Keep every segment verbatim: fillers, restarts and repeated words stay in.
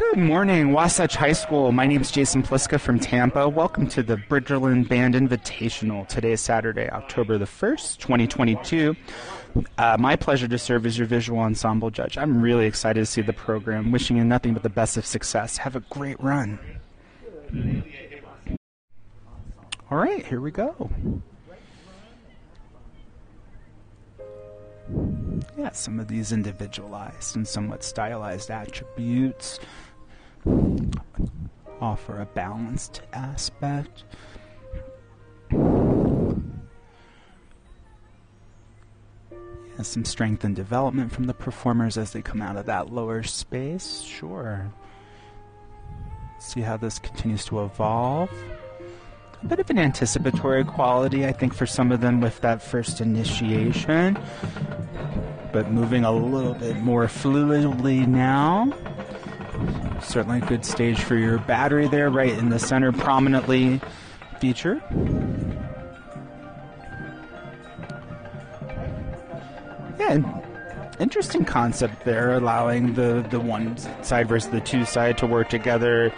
Good morning, Wasatch High School. My name is Jason Pliska from Tampa. Welcome to the Bridgerland Band Invitational. Today is Saturday, October the first, twenty twenty-two. Uh, my pleasure to serve as your visual ensemble judge. I'm really excited to see the program. Wishing you nothing but the best of success. Have a great run. All right, here we go. Yeah, some of these individualized and somewhat stylized attributes offer a balanced aspect. Yeah, some strength and development from the performers as they come out of that lower space. Sure. See how this continues to evolve. A bit of an anticipatory quality, I think, for some of them with that first initiation, but moving a little bit more fluidly now. Certainly a good stage for your battery there, right in the center, prominently featured. Yeah, interesting concept there, allowing the, the one side versus the two side to work together.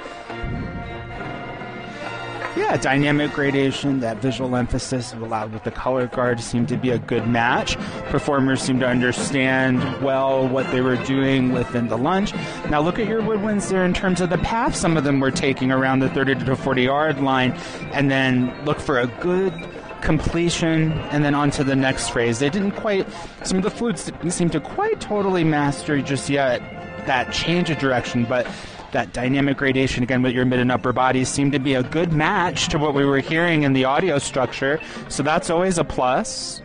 Yeah, dynamic gradation, that visual emphasis allowed with the color guard seemed to be a good match. Performers seem to understand well what they were doing within the lunge. Now look at your woodwinds there in terms of the path some of them were taking around the thirty to forty yard line, and then look for a good completion and then on to the next phrase. They didn't quite, some of the flutes didn't seem to quite totally master just yet that change of direction, but that dynamic gradation, again, with your mid and upper bodies, seemed to be a good match to what we were hearing in the audio structure. So that's always a plus.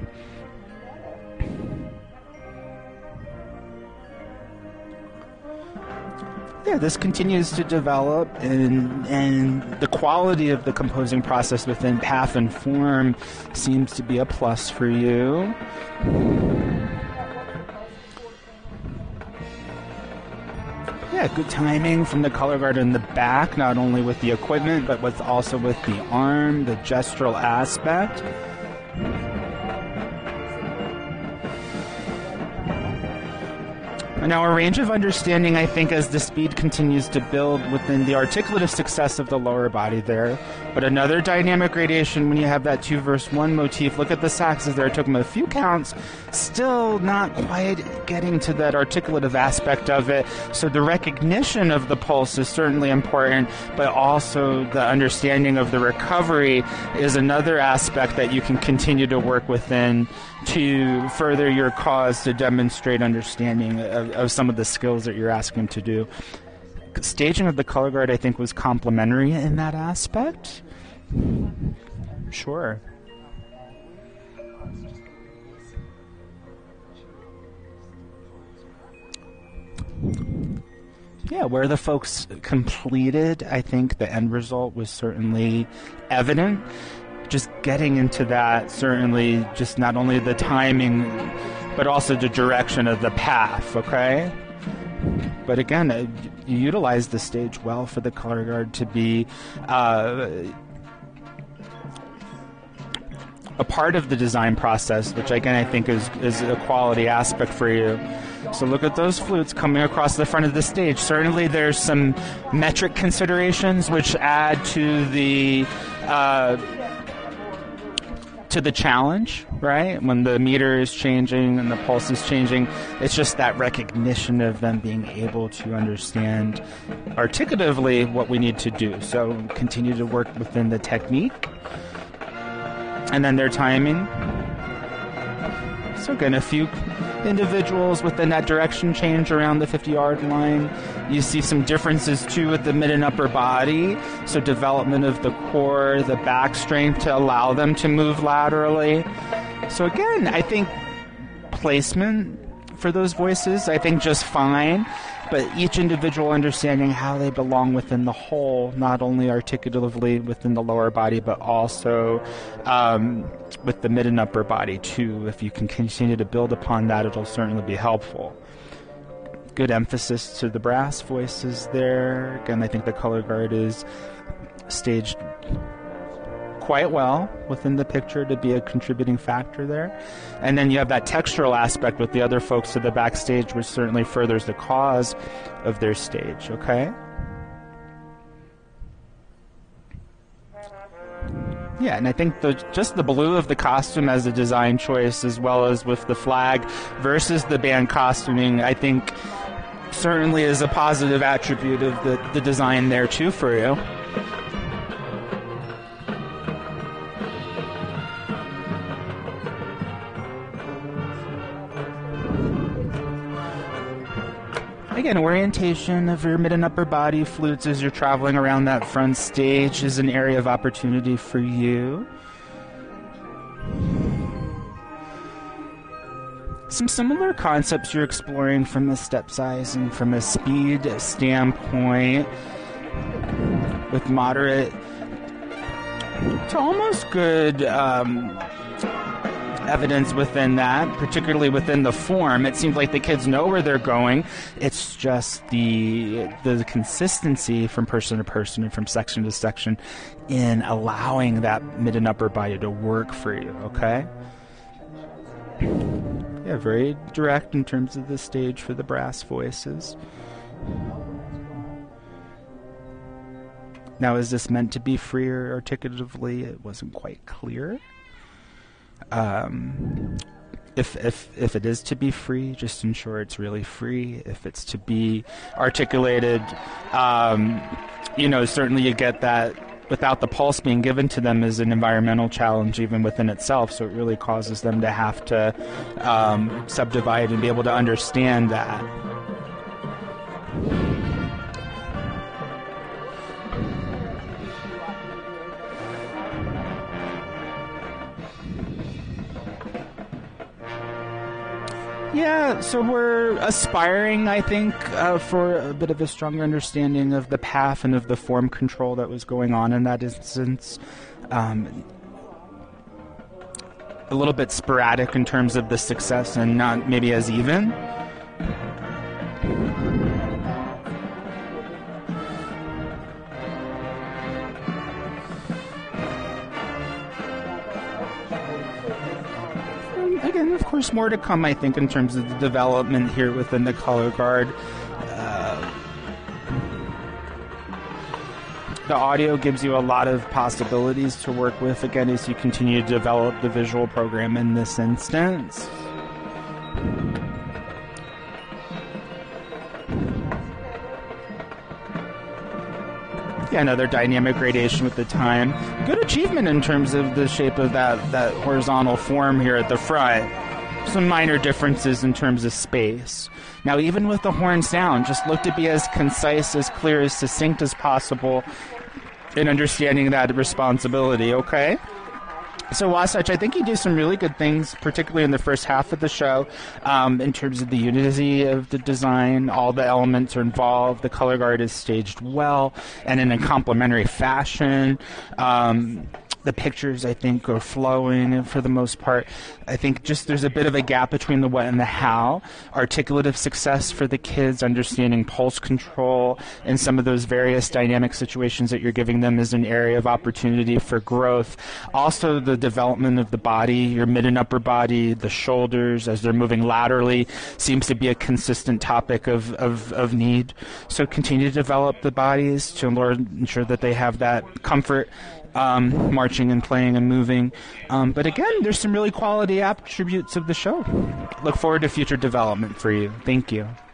Yeah, this continues to develop, and, and the quality of the composing process within path and form seems to be a plus for you. Yeah, good timing from the color guard in the back, not only with the equipment, but with also with the arm, the gestural aspect. Now, a range of understanding, I think, as the speed continues to build within the articulative success of the lower body there. But another dynamic gradation when you have that two verse one motif. Look at the saxes there. It took them a few counts. Still not quite getting to that articulative aspect of it. So the recognition of the pulse is certainly important, but also the understanding of the recovery is another aspect that you can continue to work within to further your cause to demonstrate understanding of, of some of the skills that you're asking them to do. Staging of the color guard, I think, was complementary in that aspect. Sure. Yeah, where the folks completed, I think the end result was certainly evident. Just getting into that, certainly just not only the timing, but also the direction of the path, okay? But again, uh, you utilize the stage well for the color guard to be uh, a part of the design process, which again I think is, is a quality aspect for you. So look at those flutes coming across the front of the stage. Certainly there's some metric considerations which add to the uh, to the challenge, right? When the meter is changing and the pulse is changing, it's just that recognition of them being able to understand articulatively what we need to do. So continue to work within the technique. And then their timing. So again, a few individuals within that direction change around the fifty yard line. You see some differences too with the mid and upper body. So development of the core, the back strength to allow them to move laterally. So again, I think placement for those voices, I think just fine. But each individual understanding how they belong within the whole, not only articulatively within the lower body, but also um, with the mid and upper body too. If you can continue to build upon that, it'll certainly be helpful. Good emphasis to the brass voices there. Again, I think the color guard is staged quite well within the picture to be a contributing factor there. And then you have that textural aspect with the other folks to the backstage, which certainly furthers the cause of their stage, okay? Yeah, and I think the just the blue of the costume as a design choice, as well as with the flag versus the band costuming, I think certainly is a positive attribute of the, the design there too for you. Again, orientation of your mid and upper body flutes as you're traveling around that front stage is an area of opportunity for you. Some similar concepts you're exploring from a step size and from a speed standpoint, with moderate to almost good um, evidence within that, particularly within the form. It seems like the kids know where they're going. It's just the the consistency from person to person and from section to section in allowing that mid and upper body to work for you, okay? Yeah, very direct in terms of the stage for the brass voices. Now, is this meant to be freer articulatively? It wasn't quite clear. Um, if if if it is to be free, just ensure it's really free. If it's to be articulated, um, you know, certainly you get that without the pulse being given to them is an environmental challenge even within itself. So it really causes them to have to um, subdivide and be able to understand that. Yeah, so we're aspiring, I think, uh, for a bit of a stronger understanding of the path and of the form control that was going on in that instance. Um, a little bit sporadic in terms of the success and not maybe as even. Again, of course, more to come, I think, in terms of the development here within the color guard. Uh, the audio gives you a lot of possibilities to work with, again, as you continue to develop the visual program in this instance. Yeah, another dynamic gradation with the time. Good achievement in terms of the shape of that, that horizontal form here at the front. Some minor differences in terms of space. Now, even with the horn sound, just look to be as concise, as clear, as succinct as possible in understanding that responsibility, okay? So, Wasatch, I think you do some really good things, particularly in the first half of the show, um, in terms of the unity of the design. All the elements are involved. The color guard is staged well and in a complementary fashion. Um, the pictures, I think, are flowing for the most part. I think just there's a bit of a gap between the what and the how. Articulative success for the kids, understanding pulse control and some of those various dynamic situations that you're giving them is an area of opportunity for growth. Also, the development of the body, your mid and upper body, the shoulders as they're moving laterally seems to be a consistent topic of, of, of need. So continue to develop the bodies to ensure that they have that comfort Um, marching and playing and moving. Um, but again, there's some really quality attributes of the show. Look forward to future development for you. Thank you.